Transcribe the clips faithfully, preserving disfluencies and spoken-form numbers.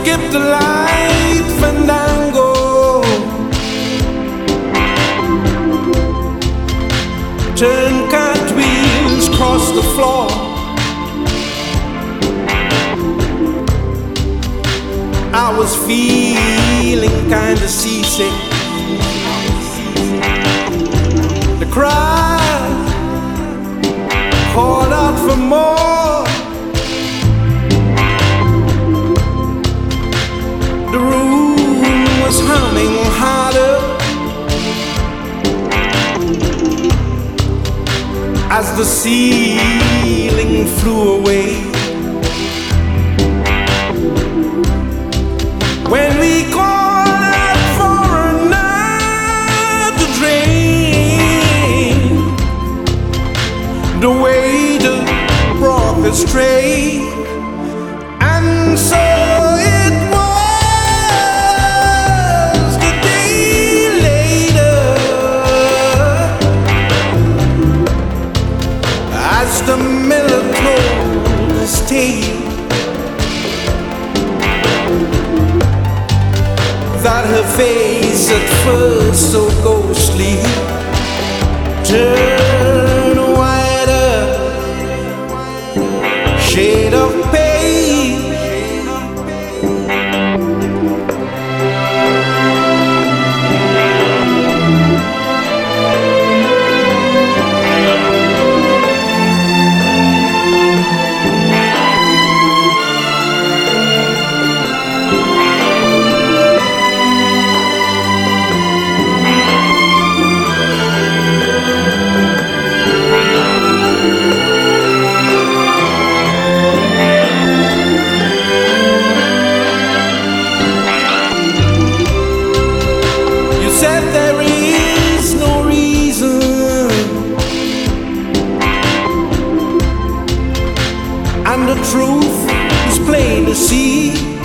skip the light fandango, turn cartwheels across the floor. I was feeling kinda seasick. The crowd called out for more. The room was humming harder as the ceiling flew away. When we called out for another drink, the waiter brought the tray, and so it was the day later, as the miller told his tale, that her face at first so ghostly turned whiter, shade of pale. Said there is no reason, and the truth is plain to see.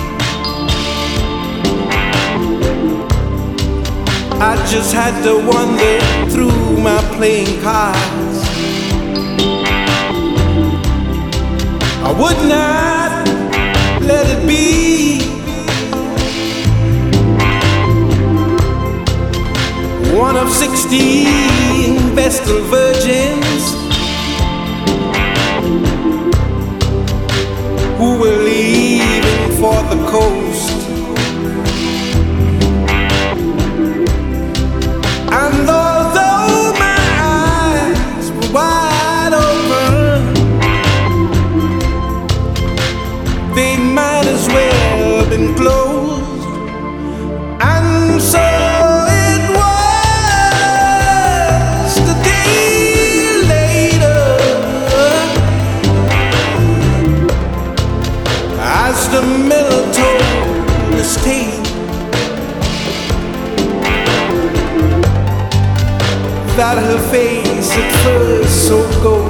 I just had to wander through my playing cards. I would not let it be. One of sixteen Vestal virgins who were leaving for the coast. And although my eyes were wide open, they might as well have been closed. And so the miller told his tale, that her face at first so gold